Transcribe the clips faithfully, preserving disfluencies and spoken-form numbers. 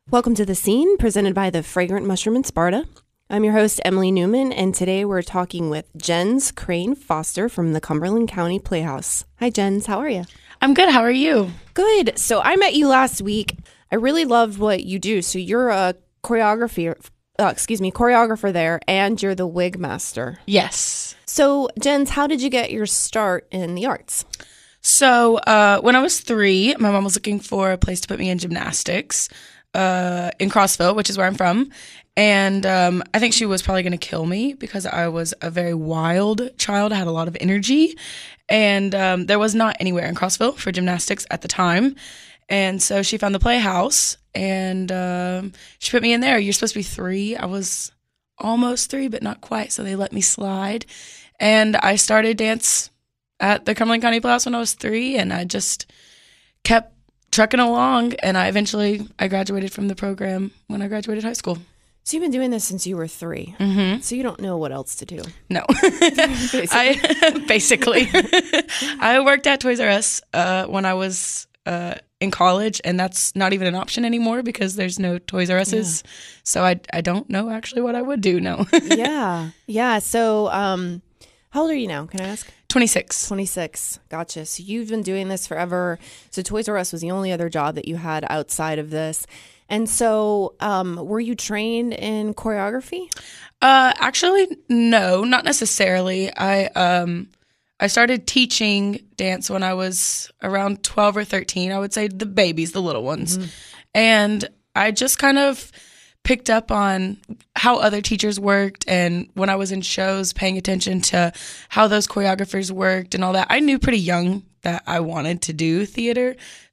Welcome to The Scene, presented by the Fragrant Mushroom in Sparta. I'm your host, Emily Newman, and today we're talking with Jens Crane Foster from the Cumberland County Playhouse. Hi, Jens. How are you? I'm good. How are you? Good. So I met you last week. I really loved what you do. So you're a choreography, uh, excuse me, choreographer there, and you're the wig master. Yes. So, Jens, how did you get your start in the arts? So uh, when I was three, my mom was looking for a place to put me in gymnastics uh, in Crossville, which is where I'm from. And um, I think she was probably going to kill me because I was a very wild child. I had a lot of energy. And um, there was not anywhere in Crossville for gymnastics at the time. And so she found the Playhouse, and um, she put me in there. You're supposed to be three. I was almost three, but not quite. So they let me slide. And I started dance at the Cumberland County Playhouse when I was three. And I just kept trucking along. And I eventually, I graduated from the program when I graduated high school. So you've been doing this since you were three. Mm-hmm. So you don't know what else to do. No. Basically. I basically I worked at Toys R Us uh, when I was uh, in college, and that's not even an option anymore because there's no Toys R Us's. Yeah. So I I don't know actually what I would do. No. yeah. Yeah. So um, how old are you now? Can I ask? twenty-six. twenty-six. Gotcha. So you've been doing this forever. So Toys R Us was the only other job that you had outside of this. And so, um, were you trained in choreography? Uh, actually, no, not necessarily. I um, I started teaching dance when I was around twelve or thirteen. I would say the babies, the little ones, mm-hmm. and I just kind of picked up on how other teachers worked, and when I was in shows, paying attention to how those choreographers worked and all that. I knew pretty young that I wanted to do theater.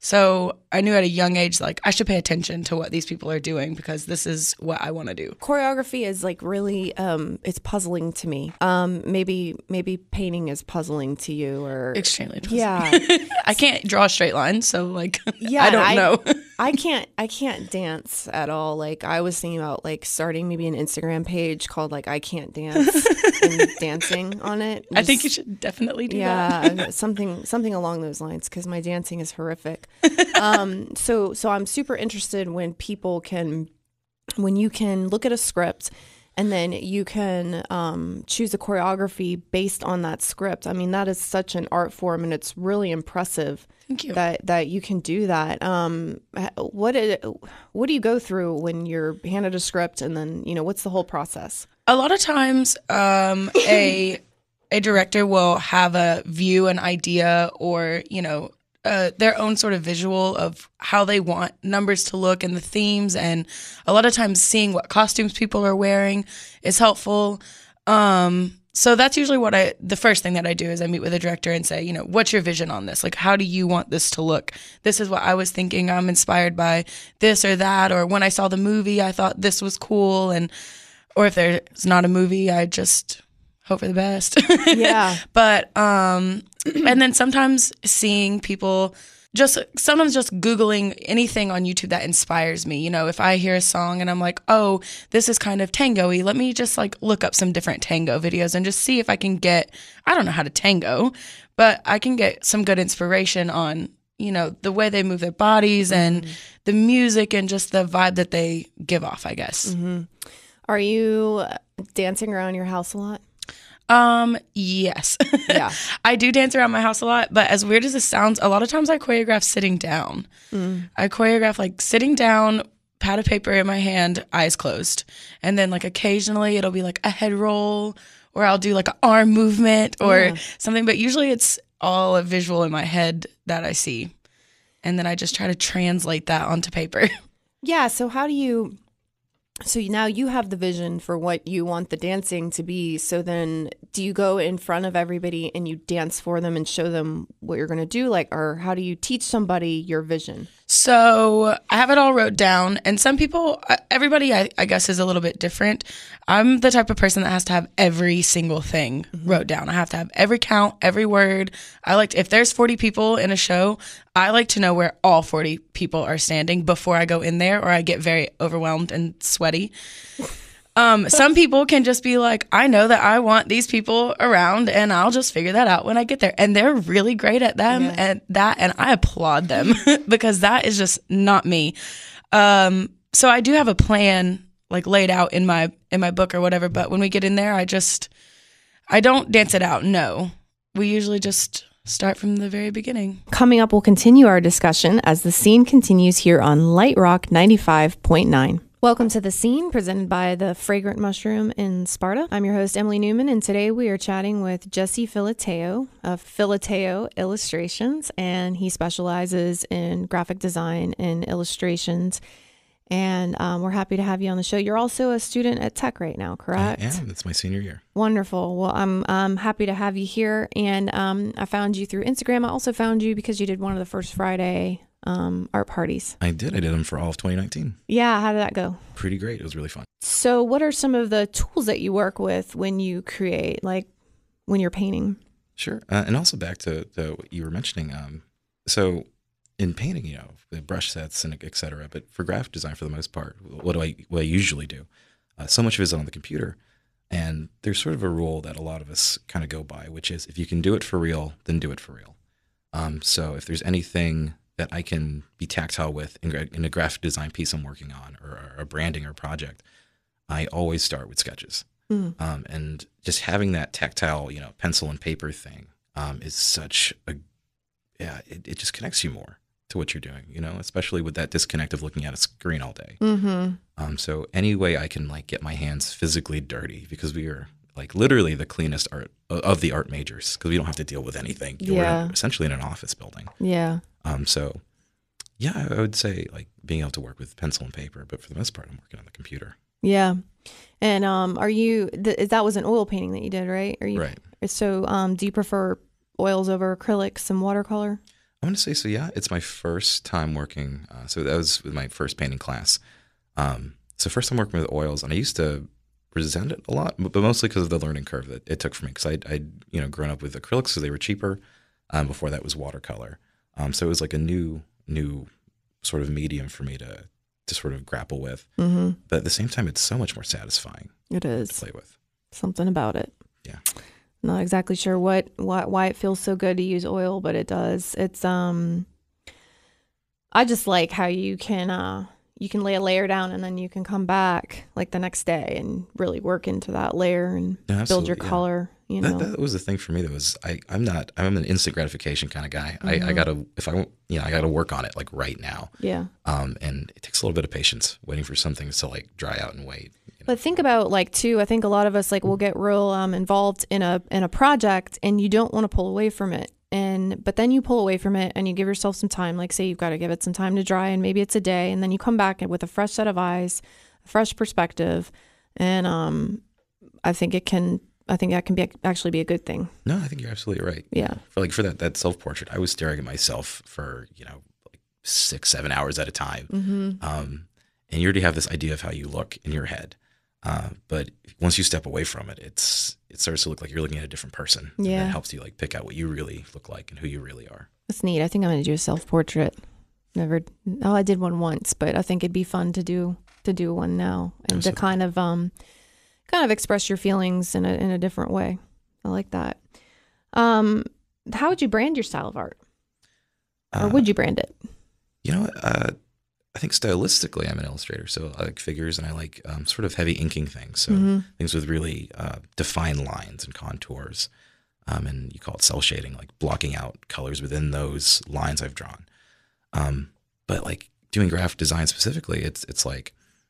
So I knew at a young age, like, I should pay attention to what these people are doing because this is what I want to do. Choreography is like really, um, it's puzzling to me. Um, maybe, maybe painting is puzzling to you, or extremely puzzling. Yeah. I can't draw a straight line. So like, yeah, I don't I, know. I can't, I can't dance at all. Like I was thinking about like starting maybe an Instagram page called like, I Can't Dance and dancing on it. Just, I think you should definitely do yeah, that. Yeah, something, something along those lines, because my dancing is horrific. um, so, so I'm super interested when people can, when you can look at a script and then you can um, choose a choreography based on that script. I mean, that is such an art form, and it's really impressive. Thank you. That that you can do that. Um, what did, what do you go through when you're handed a script, and then you know what's the whole process? A lot of times, um, a a director will have a view, an idea, or you know. Uh, their own sort of visual of how they want numbers to look and the themes, and a lot of times seeing what costumes people are wearing is helpful. Um, so that's usually what I, the first thing that I do is I meet with a director and say, you know, what's your vision on this? Like, how do you want this to look? This is what I was thinking. I'm inspired by this or that, or when I saw the movie, I thought this was cool. And, or if there's not a movie, I just hope for the best. Yeah. But, um, and then sometimes seeing people just, sometimes just Googling anything on YouTube that inspires me. You know, if I hear a song and I'm like, oh, this is kind of tango-y, let me just like look up some different tango videos and just see if I can get, I don't know how to tango, but I can get some good inspiration on, you know, the way they move their bodies and mm-hmm. the music and just the vibe that they give off, I guess. Mm-hmm. Are you dancing around your house a lot? Um, yes. Yeah. I do dance around my house a lot, but as weird as this sounds, a lot of times I choreograph sitting down. Mm. I choreograph like sitting down, pad of paper in my hand, eyes closed. And then like occasionally it'll be like a head roll, or I'll do like an arm movement or yeah. something, but usually it's all a visual in my head that I see. And then I just try to translate that onto paper. Yeah. So how do you... So now you have the vision for what you want the dancing to be. So then do you go in front of everybody and you dance for them and show them what you're going to do? Like, or how do you teach somebody your vision? So I have it all wrote down, and some people, everybody I, I guess is a little bit different. I'm the type of person that has to have every single thing mm-hmm. wrote down. I have to have every count, every word. I like to, if there's forty people in a show, I like to know where all forty people are standing before I go in there, or I get very overwhelmed and sweaty. Um, some people can just be like, I know that I want these people around and I'll just figure that out when I get there. And they're really great at them yeah. and that, and I applaud them because that is just not me. Um, so I do have a plan like laid out in my in my book or whatever, but when we get in there, I just I don't dance it out. No. We usually just start from the very beginning. Coming up, we'll continue our discussion as The Scene continues here on Light Rock ninety-five point nine. Welcome to The Scene, presented by the Fragrant Mushroom in Sparta. I'm your host, Emily Newman, and today we are chatting with Jesse Filateo of Filateo Illustrations, and he specializes in graphic design and illustrations. And um, we're happy to have you on the show. You're also a student at Tech right now, correct? I am. It's my senior year. Wonderful. Well, I'm um, happy to have you here. And um, I found you through Instagram. I also found you because you did one of the first Friday um, art parties. I did. I did them for all of twenty nineteen. Yeah. How did that go? Pretty great. It was really fun. So what are some of the tools that you work with when you create, like when you're painting? Sure. Uh, and also back to, to what you were mentioning. Um, so in painting, you know, the brush sets and et cetera, but for graphic design, for the most part, what do I, what I usually do? Uh, so much of it is on the computer. And there's sort of a rule that a lot of us kind of go by, which is if you can do it for real, then do it for real. Um, so if there's anything that I can be tactile with in, in a graphic design piece I'm working on, or, or a branding or project, I always start with sketches. Mm. Um, and just having that tactile, you know, pencil and paper thing um, is such a, yeah, it, it just connects you more to what you're doing, you know, especially with that disconnect of looking at a screen all day. Mm-hmm. Um, so any way I can like get my hands physically dirty, because we are like literally the cleanest art of the art majors, because we don't have to deal with anything. Yeah. We're in, essentially in an office building. Yeah. Um. So yeah, I would say like being able to work with pencil and paper, but for the most part, I'm working on the computer. Yeah. And um, are you, th- that was an oil painting that you did, right? Are you, right. So um, do you prefer oils over acrylics and watercolor? I'm going to say so, yeah. It's my first time working. Uh, so that was with my first painting class. Um, so first time working with oils, and I used to resent it a lot, but mostly because of the learning curve that it took for me. Because I'd, I'd you know, grown up with acrylics because they were cheaper. Um, before that was watercolor. Um, so it was like a new, new sort of medium for me to to sort of grapple with. Mm-hmm. But at the same time, it's so much more satisfying. It is. To play with. Something about it. Yeah. Not exactly sure what, what why it feels so good to use oil, but it does. It's um I just like how you can uh you can lay a layer down and then you can come back like the next day and really work into that layer and no, build your yeah. color. You know, that, that was the thing for me. That was I. I'm not. I'm an instant gratification kind of guy. Mm-hmm. I, I gotta if I you know I gotta work on it like right now. Yeah. Um, and it takes a little bit of patience waiting for some things to like dry out and wait. You know? But think about like too. I think a lot of us like will get real um involved in a in a project and you don't want to pull away from it. And but then you pull away from it and you give yourself some time. Like say you've got to give it some time to dry and maybe it's a day, and then you come back with a fresh set of eyes, a fresh perspective, and um, I think it can. I think that can be actually be a good thing. No, I think you're absolutely right. Yeah. For like for that that self portrait, I was staring at myself for you know like six seven hours at a time, mm-hmm. um, and you already have this idea of how you look in your head. Uh, but once you step away from it, it's it starts to look like you're looking at a different person. Yeah. And it helps you like pick out what you really look like and who you really are. That's neat. I think I'm going to do a self portrait. Never. Oh, I did one once, but I think it'd be fun to do to do one now and Absolutely. to kind of um. kind of express your feelings in a in a different way. I like that. Um, how would you brand your style of art? Or uh, would you brand it? You know, uh, I think stylistically I'm an illustrator. So I like figures and I like um, sort of heavy inking things. So mm-hmm. things with really uh, defined lines and contours. Um, and you call it cell shading, like blocking out colors within those lines I've drawn. Um, but like doing graphic design specifically, it's it's like,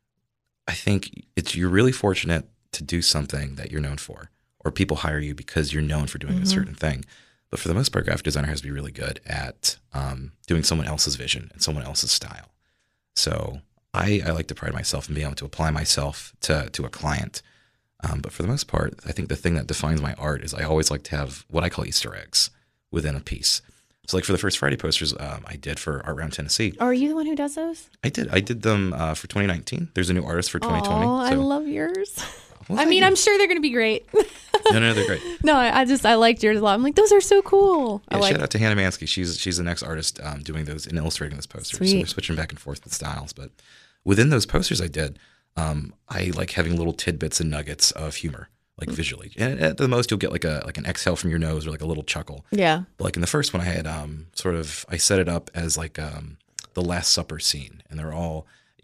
I think it's you're really fortunate to do something that you're known for, or people hire you because you're known for doing mm-hmm. a certain thing. But for the most part, graphic designer has to be really good at um, doing someone else's vision and someone else's style. So I, I like to pride myself in being able to apply myself to, to a client. Um, but for the most part, I think the thing that defines my art is I always like to have what I call Easter eggs within a piece. So like for the first Friday posters um, I did for Art Round Tennessee. Are you the one who does those? I did. I did them uh, for twenty nineteen. There's a new artist for twenty twenty. Oh, so. I love yours. Well, I mean, you. I'm sure they're going to be great. no, no, they're great. No, I, I just, I liked yours a lot. I'm like, those are so cool. Yeah, I like shout out to Hannah Mansky. She's she's the next artist um, doing those and illustrating those posters. Sweet. So we're switching back and forth with styles. But within those posters I did, um, I like having little tidbits and nuggets of humor, like mm-hmm. visually. And at the most, you'll get like a like an exhale from your nose or like a little chuckle. Yeah. But like in the first one, I had um, sort of, I set it up as like um, the Last Supper scene. And they're all,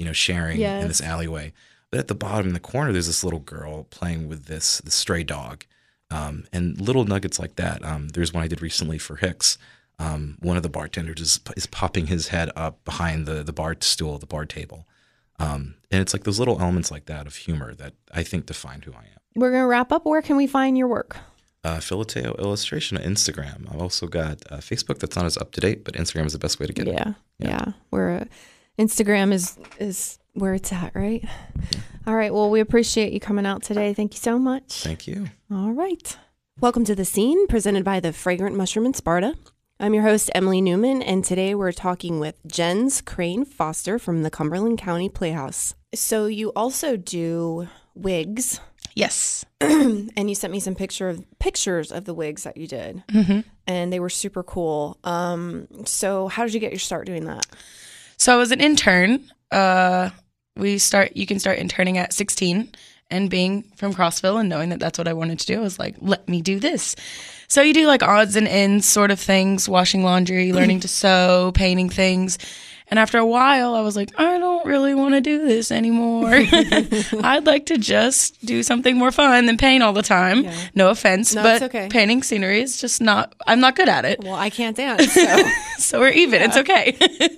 you know, sharing Yes. in this alleyway. But at the bottom in the corner, there's this little girl playing with this, this stray dog. Um, and little nuggets like that. Um, there's one I did recently for Hicks. Um, one of the bartenders is, is popping his head up behind the, the bar stool, the bar table. Um, and it's like those little elements like that of humor that I think define who I am. We're going to wrap up. Where can we find your work? Uh, Filateo Illustration on Instagram. I've also got uh, Facebook that's not as up to date, but Instagram is the best way to get Yeah. it. Yeah. Yeah. Where uh, Instagram is, is where it's at, right? Yeah. All right. Well, we appreciate you coming out today. Thank you so much. Thank you. All right. Welcome to The Scene, presented by the Fragrant Mushroom in Sparta. I'm your host, Emily Newman, and today we're talking with Jens Crane Foster from the Cumberland County Playhouse. So you also do wigs. Yes. And you sent me some picture of, pictures of the wigs that you did, Mm-hmm. and they were super cool. Um, so how did you get your start doing that? So I was an intern. Uh, we start. You can start interning at sixteen, and being from Crossville and knowing that that's what I wanted to do, I was like, let me do this. So you do like odds and ends sort of things, washing laundry, learning to sew, painting things. And after a while, I was like, I don't really want to do this anymore. I'd like to just do something more fun than paint all the time. Yeah. No offense, No, but it's okay. painting scenery is just not, I'm not good at it. Well, I can't dance, so. So we're even. It's okay.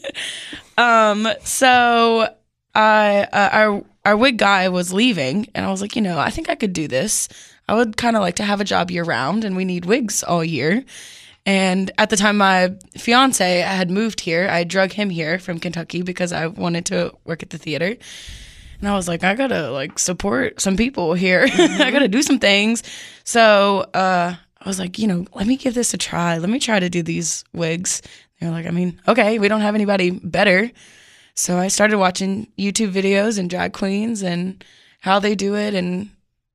um, so I, uh, our, our wig guy was leaving, and I was like, you know, I think I could do this. I would kind of like to have a job year round, and we need wigs all year. And at the time, my fiance had moved here. I drug him here from Kentucky because I wanted to work at the theater. And I was like, I gotta like support some people here. Mm-hmm. I gotta do some things. So uh, I was like, you know, let me give this a try. Let me try to do these wigs. They were like, I mean, okay, we don't have anybody better. So I started watching YouTube videos and drag queens and how they do it, and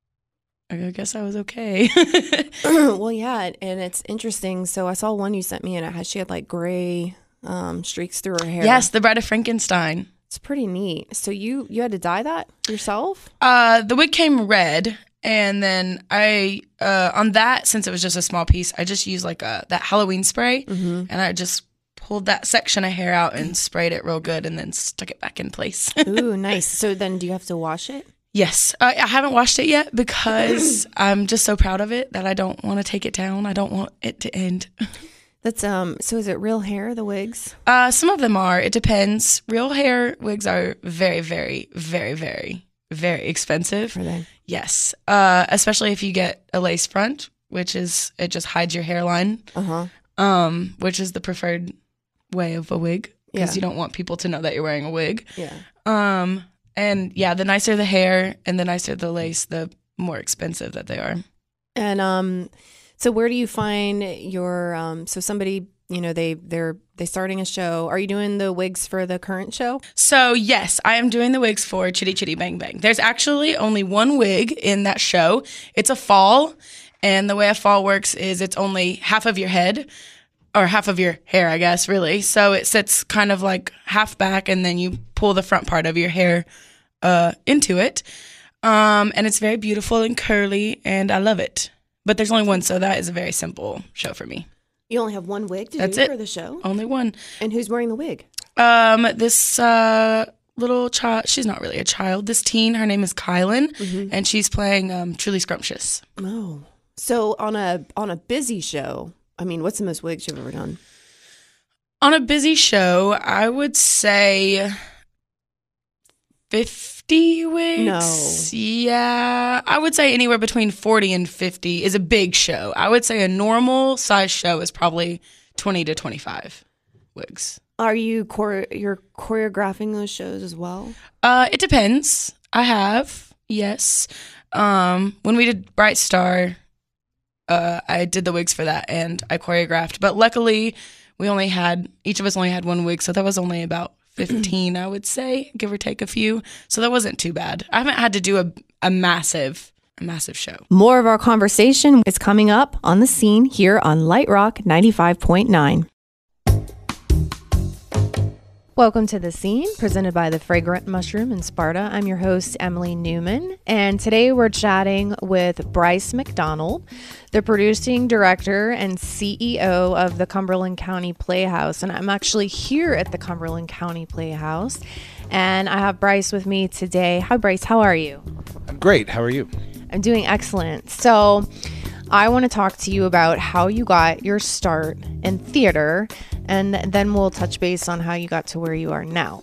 I guess I was okay. Well, yeah, and it's interesting. So I saw one you sent me, and it had, she had like gray um, streaks through her hair. Yes, the Bride of Frankenstein. It's pretty neat. So you you had to dye that yourself? Uh, the wig came red, and then I uh, on that, since it was just a small piece, I just used like a that Halloween spray, Mm-hmm. and I just pulled that section of hair out and sprayed it real good, and then stuck it back in place. Ooh, nice. So then, do you have to wash it? Yes, uh, I haven't washed it yet because I'm just so proud of it that I don't want to take it down. I don't want it to end. That's um. So is it real hair? The wigs? Uh, some of them are. It depends. Real hair wigs are very, very, very, very, very expensive. Are they? Yes, uh, especially if you get a lace front, which is it just hides your hairline. Uh huh. Um, which is the preferred way of a wig because Yeah. you don't want people to know that you're wearing a wig. Yeah. Um, and yeah, the nicer the hair and the nicer the lace, the more expensive that they are. And um, so where do you find your um? So somebody, you know, they they're they starting a show. Are you doing the wigs for the current show? So yes, I am doing the wigs for Chitty Chitty Bang Bang. There's actually only one wig in that show. It's a fall, and the way a fall works is it's only half of your head, or half of your hair, I guess, really. So it sits kind of like half back, and then you pull the front part of your hair uh, into it. Um, and it's very beautiful and curly, and I love it. But there's only one, so that is a very simple show for me. You only have one wig to That's do it. for the show, Only one. and who's wearing the wig? Um, this uh, little child, she's not really a child, this teen, her name is Kylan, Mm-hmm. and she's playing um, Truly Scrumptious. Oh, so on a on a busy show, I mean, what's the most wigs you've ever done? On a busy show, I would say fifty wigs. No. Yeah, I would say anywhere between forty and fifty is a big show. I would say a normal size show is probably twenty to twenty-five wigs. Are you chore- you're choreographing those shows as well? Uh, it depends. I have, yes. Um, when we did Bright Star, uh, I did the wigs for that and I choreographed. But luckily, we only had, each of us only had one wig, so that was only about fifteen, I would say, give or take a few. So that wasn't too bad. I haven't had to do a, a massive, a massive show. More of our conversation is coming up on The Scene here on Light Rock ninety-five point nine. Welcome to The Scene, presented by the Fragrant Mushroom in Sparta. I'm your host, Emily Newman, and today we're chatting with Bryce McDonald, the producing director and C E O of the Cumberland County Playhouse. And I'm actually here at the Cumberland County Playhouse, And I have Bryce with me today. Hi, Bryce. How are you? I'm great. How are you? I'm doing excellent. So I want to talk to you about how you got your start in theater, and then we'll touch base on how you got to where you are now.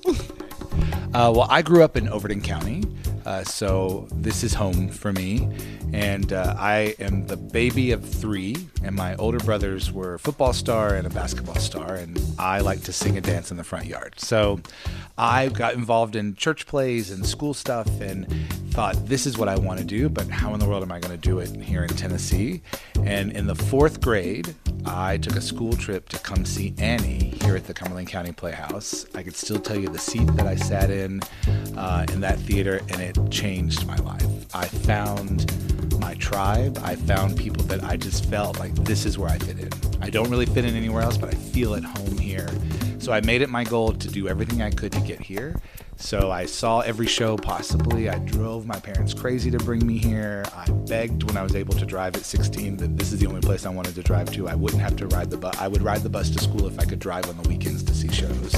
Uh, well, I grew up in Overton County, uh, so this is home for me. And uh, I am the baby of three, and my older brothers were a football star and a basketball star, and I like to sing and dance in the front yard. So I got involved in church plays and school stuff and thought, this is what I want to do, but how in the world am I going to do it here in Tennessee? And in the fourth grade, I took a school trip to come see Annie here at the Cumberland County Playhouse. I could still tell you the seat that I sat in uh, in that theater, and it changed my life. I found my tribe. I found people that I just felt like this is where I fit in. I don't really fit in anywhere else, but I feel at home here. So I made it my goal to do everything I could to get here. So I saw every show possibly. I drove my parents crazy to bring me here. I begged when I was able to drive at sixteen that this is the only place I wanted to drive to. I wouldn't have to ride the bus. I would ride the bus to school if I could drive on the weekends to see shows.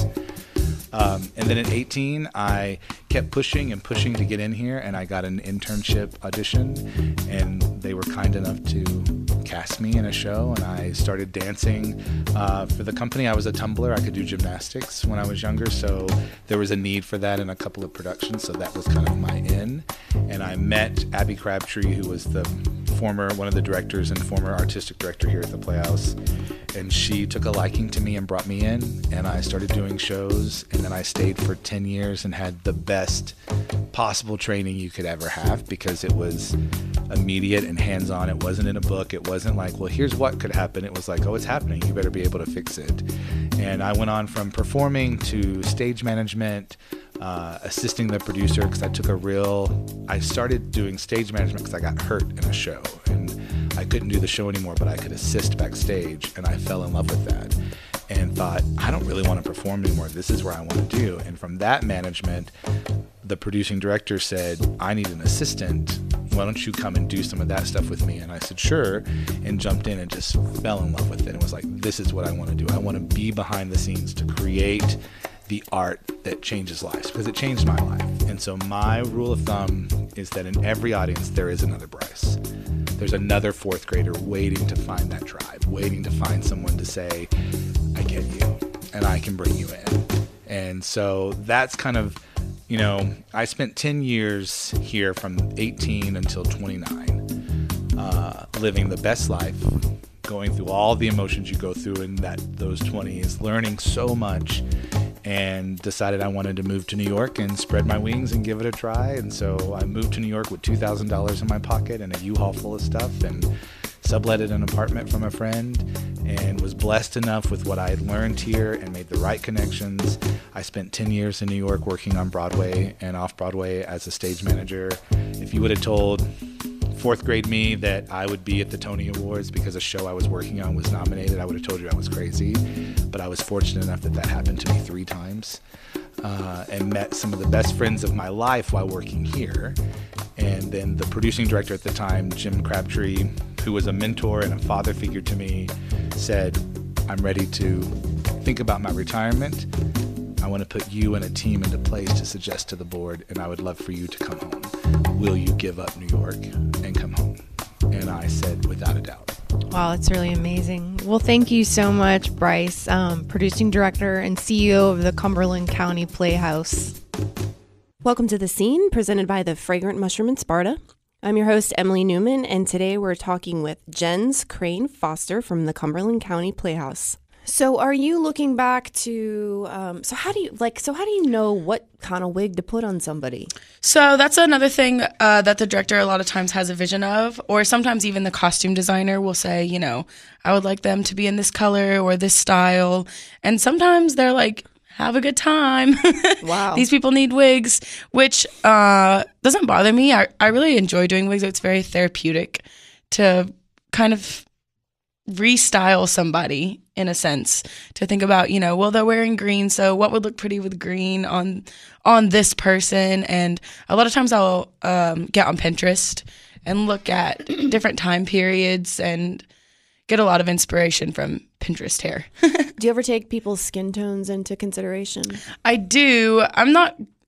Um, and then at eighteen, I kept pushing and pushing to get in here, and I got an internship audition, and they were kind enough to cast me in a show, and I started dancing uh, for the company. I was a tumbler. I could do gymnastics when I was younger, so there was a need for that in a couple of productions, so that was kind of my in. And I met Abby Crabtree, who was the former, one of the directors and former artistic director here at the Playhouse, and she took a liking to me and brought me in, and I started doing shows, and then I stayed for ten years and had the best possible training you could ever have, because it was immediate and hands-on. It wasn't in a book. It wasn't like, well, here's what could happen. It was like, oh, it's happening. You better be able to fix it. And I went on from performing to stage management, uh, assisting the producer, because I took a real, I started doing stage management because I got hurt in a show, and I couldn't do the show anymore, but I could assist backstage, and I fell in love with that and thought, I don't really want to perform anymore. This is where I want to do. And from that management, the producing director said, I need an assistant. Why don't you come and do some of that stuff with me? And I said, sure, and jumped in and just fell in love with it. And was like, this is what I want to do. I want to be behind the scenes to create the art that changes lives, because it changed my life. And so my rule of thumb is that in every audience, there is another Bryce. There's another fourth grader waiting to find that tribe, waiting to find someone to say, I get you, and I can bring you in. And so that's kind of, you know, I spent ten years here from eighteen until twenty-nine, uh, living the best life, going through all the emotions you go through in that those twenties, learning so much, and decided I wanted to move to New York and spread my wings and give it a try. And so I moved to New York with two thousand dollars in my pocket and a U-Haul full of stuff, and subletted an apartment from a friend, and was blessed enough with what I had learned here and made the right connections. I spent ten years in New York working on Broadway and off-Broadway as a stage manager. If you would have told fourth grade me that I would be at the Tony Awards because a show I was working on was nominated, I would have told you I was crazy. But I was fortunate enough that that happened to me three times, uh, and met some of the best friends of my life while working here. And then the producing director at the time, Jim Crabtree, who was a mentor and a father figure to me, said, I'm ready to think about my retirement. I want to put you and a team into place to suggest to the board, and I would love for you to come home. Will you give up New York and come home? And I said, without a doubt. Wow, that's really amazing. Well, thank you so much, Bryce, um, producing director and C E O of the Cumberland County Playhouse. Welcome to The Scene, presented by the Fragrant Mushroom in Sparta. I'm your host, Emily Newman, and today we're talking with Jens Crane Foster from the Cumberland County Playhouse. So are you looking back to, um, so how do you, like, so how do you know what kind of wig to put on somebody? So that's another thing uh, that the director a lot of times has a vision of, or sometimes even the costume designer will say, you know, I would like them to be in this color or this style. And sometimes they're like, have a good time. Wow. These people need wigs, which uh, doesn't bother me. I, I really enjoy doing wigs. It's very therapeutic to kind of restyle somebody in a sense, to think about, you know, well, they're wearing green, so what would look pretty with green on on this person? And a lot of times I'll um, get on Pinterest and look at different time periods and get a lot of inspiration from Pinterest hair. Do you ever take people's skin tones into consideration? I do. I'm not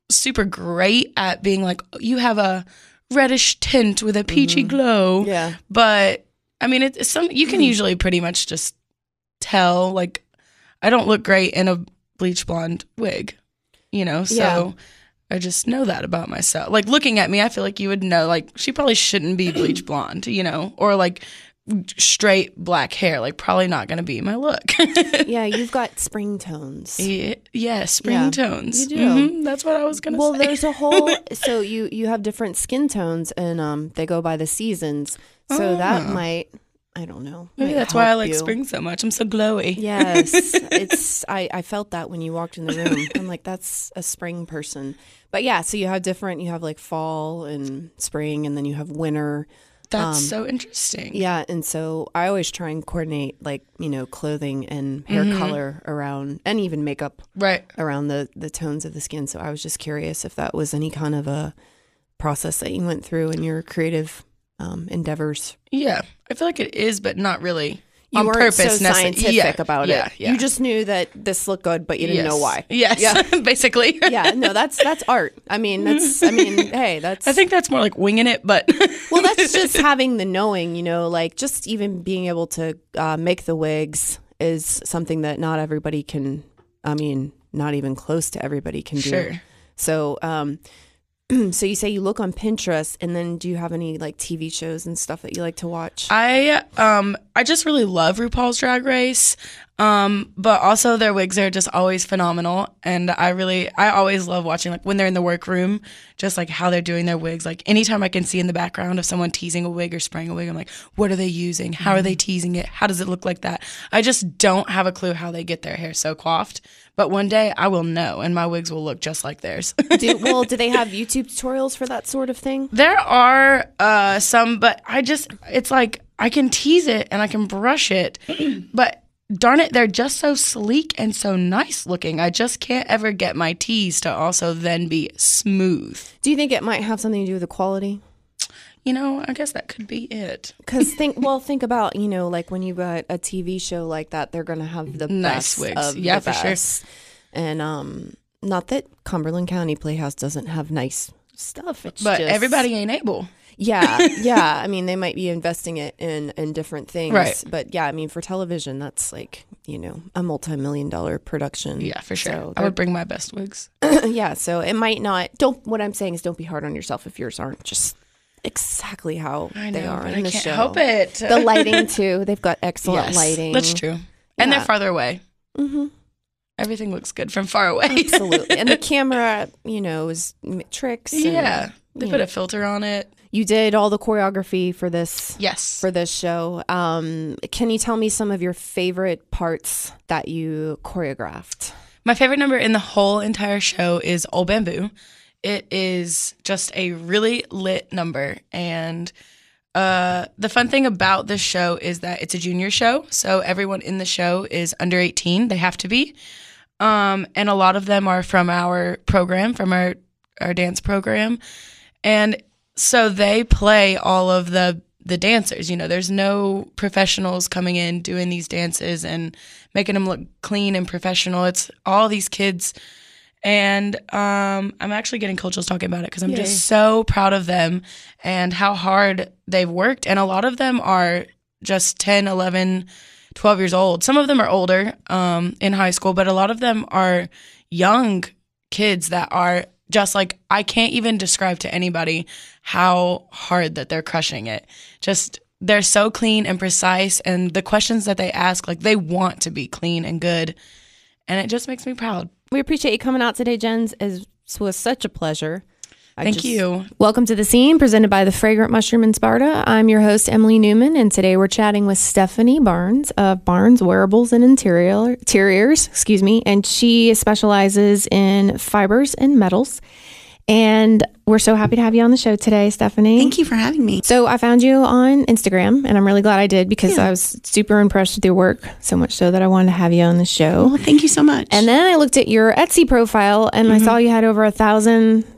super great at being like, you have a reddish tint with a peachy Mhm. glow. Yeah. But I mean, it's some, you can usually pretty much just tell, like, I don't look great in a bleach blonde wig, you know? So Yeah. I just know that about myself. Like, looking at me, I feel like you would know, like, she probably shouldn't be bleach blonde, you know? Or, like, straight black hair. Like, probably not going to be my look. Yeah, you've got spring tones. yeah, yeah, spring Yeah, tones. you do. Mhm, that's what I was going to Well, say. there's a whole so you you have different skin tones and um they go by the seasons. So that Oh. might I don't know. Maybe might that's why I help like you. spring so much. I'm so glowy. Yes, it's I, I felt that when you walked in the room. I'm like, that's a spring person. But yeah, so you have different. You have like fall and spring, and then you have winter. That's Um, so interesting. Yeah, and so I always try and coordinate like you know clothing and hair Mhm. color around, and even makeup Right. around the the tones of the skin. So I was just curious if that was any kind of a process that you went through in your creative um, endeavors. Yeah. I feel like it is, but not really. You on weren't purpose, so necess- scientific yeah, about yeah, it. Yeah. You just knew that this looked good, but you didn't Yes. know why. Yes. Yeah. Basically. Yeah, no, that's that's art. I mean, that's I mean, hey, that's I think that's more like winging it, but well, that's just having the knowing, you know, like just even being able to uh, make the wigs is something that not everybody can. I mean, not even close to everybody can do. Sure. So, um, so you say you look on Pinterest, and then do you have any like T V shows and stuff that you like to watch? I um I just really love RuPaul's Drag Race. Um, but also their wigs are just always phenomenal, and I really I always love watching like when they're in the workroom, just like how they're doing their wigs. Like anytime I can see in the background of someone teasing a wig or spraying a wig, I'm like, what are they using? How are they teasing it? How does it look like that? I just don't have a clue how they get their hair so coiffed. But one day I will know, and my wigs will look just like theirs. do, well, do they have YouTube tutorials for that sort of thing? There are uh, some, but I just, it's like I can tease it and I can brush it, but darn it, they're just so sleek and so nice looking. I just can't ever get my tease to also then be smooth. Do you think it might have something to do with the quality? You know, I guess that could be it. Because think, well, think about you know, like when you got a T V show like that, they're gonna have the Nice best wigs. of Yeah, the for sure. best. And um, not that Cumberland County Playhouse doesn't have nice stuff. It's But just, everybody ain't able. yeah, yeah. I mean, they might be investing it in in different things, Right. But yeah, I mean, for television, that's like you know a multi-million dollar production. Yeah, for sure. So I would bring my best wigs. yeah, so it might not. Don't. What I'm saying is, don't be hard on yourself if yours aren't just exactly how I they know, are but in I the can't show. help it. The lighting too. They've got excellent Yes, lighting. that's true. And Yeah. they're farther away. hmm Everything looks good from far away. Absolutely. And the camera, you know, is m- tricks. and, Yeah. They you put know. a filter on it. You did all the choreography for this Yes. for this show. Um, can you tell me some of your favorite parts that you choreographed? My favorite number in the whole entire show is Old Bamboo. It is just a really lit number. And uh, the fun thing about this show is that it's a junior show. So everyone in the show is under eighteen. They have to be. Um, and a lot of them are from our program, from our, our dance program. And so they play all of the the dancers. You know, there's no professionals coming in doing these dances and making them look clean and professional. It's all these kids. And um, I'm actually getting cold chills talking about it because I'm Yay. just so proud of them and how hard they've worked. And a lot of them are just ten, eleven, twelve years old. Some of them are older um, in high school, but a lot of them are young kids that are just like, I can't even describe to anybody how hard that they're crushing it. Just, they're so clean and precise. And the questions that they ask, like, they want to be clean and good. And it just makes me proud. We appreciate you coming out today, Jens. It was such a pleasure. I Thank just- you. Welcome to The Scene, presented by the Fragrant Mushroom in Sparta. I'm your host, Emily Newman, and today we're chatting with Stephanie Barnes of Barnes Wearables and Interior, Interiors, excuse me, and she specializes in fibers and metals. And we're so happy to have you on the show today, Stephanie. Thank you for having me. So I found you on Instagram, and I'm really glad I did because Yeah. I was super impressed with your work, so much so that I wanted to have you on the show. Well, thank you so much. And then I looked at your Etsy profile, and I saw you had over a thousand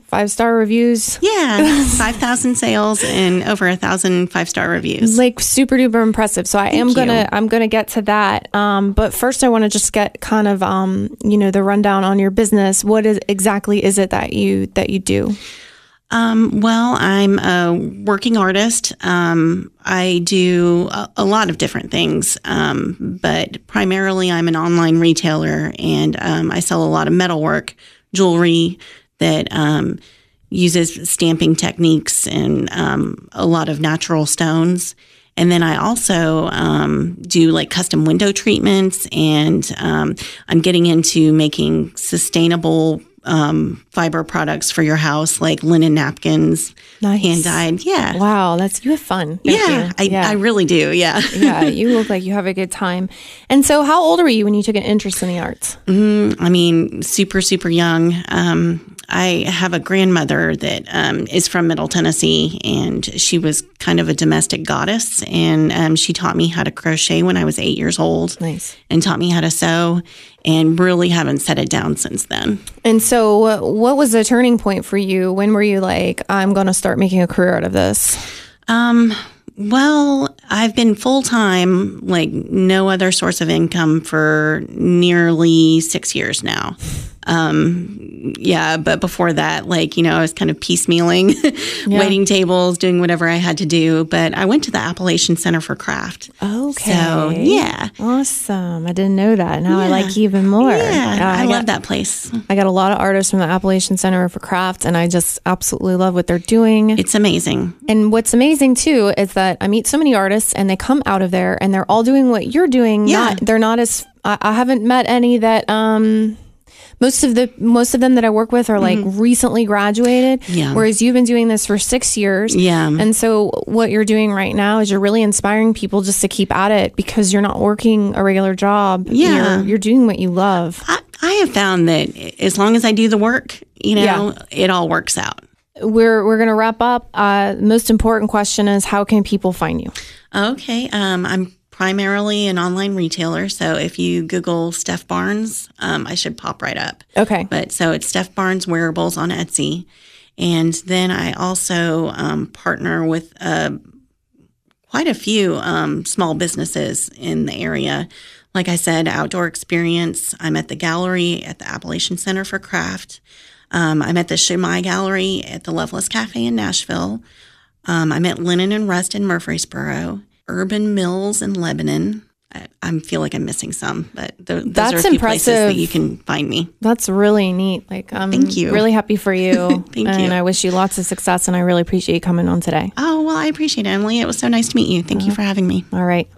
five star reviews. Yeah, five thousand sales and over a thousand five star reviews. Like super duper impressive. So I Thank am gonna you. I'm gonna get to that. Um, but first I want to just get kind of um, you know, the rundown on your business. What is exactly is it that you that you do? Um, well, I'm a working artist. Um, I do a, a lot of different things, um, but primarily I'm an online retailer, and um, I sell a lot of metalwork, jewelry that um, uses stamping techniques and um, a lot of natural stones. And then I also um, do like custom window treatments, and um, I'm getting into making sustainable um, fiber products for your house, like linen napkins, Nice. hand dyed. Yeah. Wow, that's you have fun. don't Yeah, you? I, yeah. I really do. Yeah. yeah, you look like you have a good time. And so, how old were you when you took an interest in the arts? Mm, I mean, super, super young. Um, I have a grandmother that um, is from Middle Tennessee, and she was kind of a domestic goddess. And um, she taught me how to crochet when I was eight years old. Nice. And taught me how to sew, and really haven't set it down since then. And so, uh, what was the turning point for you? When were you like, I'm going to start making a career out of this? Um, well, I've been full time, like no other source of income for nearly six years now. Um, yeah, but before that, like, you know, I was kind of piecemealing, Yeah. waiting tables, doing whatever I had to do. But I went to the Appalachian Center for Craft. Okay. So, yeah. Awesome. I didn't know that. Now I Yeah. like you even more. Yeah, Uh, I, got, love that place. I got a lot of artists from the Appalachian Center for Craft, and I just absolutely love what they're doing. It's amazing. And what's amazing too is that I meet so many artists, and they come out of there, and they're all doing what you're doing. Yeah. Not, they're not as. I, I haven't met any that. Um, most of the most of them that I work with are like recently graduated. Yeah. Whereas you've been doing this for six years. Yeah. And so what you're doing right now is you're really inspiring people just to keep at it because you're not working a regular job. Yeah. You're, you're doing what you love. I, I have found that as long as I do the work, you know, Yeah. it all works out. We're we're gonna wrap up. Uh, the most important question is how can people find you? Okay. Um, I'm primarily an online retailer. So if you Google Steph Barnes, um, I should pop right up. Okay. But so it's Steph Barnes Wearables on Etsy. And then I also um, partner with uh, quite a few um, small businesses in the area. Like I said, Outdoor Experience. I'm at the gallery at the Appalachian Center for Craft. Um, I'm at the Shumai Gallery at the Loveless Cafe in Nashville. Um, I'm at Linen and Rust in Murfreesboro. Urban Mills in Lebanon. I, I feel like I'm missing some, but th- those That's are a few places that impressive. you can find me. That's really neat. Like I'm Thank you. really happy for you. Thank and you. I wish you lots of success, and I really appreciate you coming on today. Oh, well, I appreciate it, Emily. It was so nice to meet you. Thank you for having me. All right.